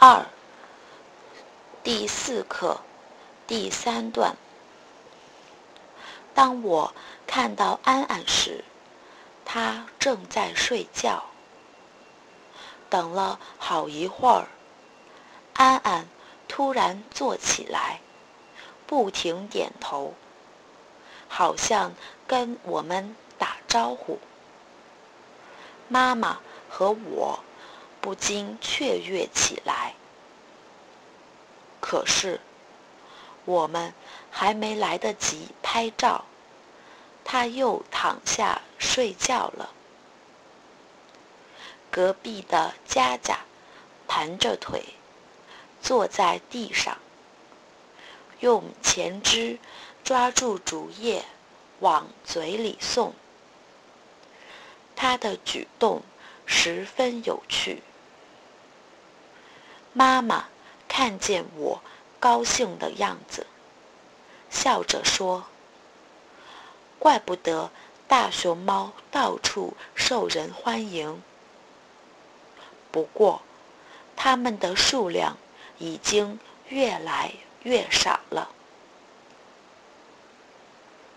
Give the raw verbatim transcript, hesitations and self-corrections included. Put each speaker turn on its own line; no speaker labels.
二第四课第三段。当我看到安安时，她正在睡觉。等了好一会儿，安安突然坐起来，不停点头，好像跟我们打招呼。妈妈和我不禁雀跃起来。可是我们还没来得及拍照，她又躺下睡觉了。隔壁的佳佳盘着腿坐在地上，用前肢抓住竹叶往嘴里送。她的举动十分有趣。妈妈看见我高兴的样子，笑着说：“怪不得大熊猫到处受人欢迎。不过，它们的数量已经越来越少。”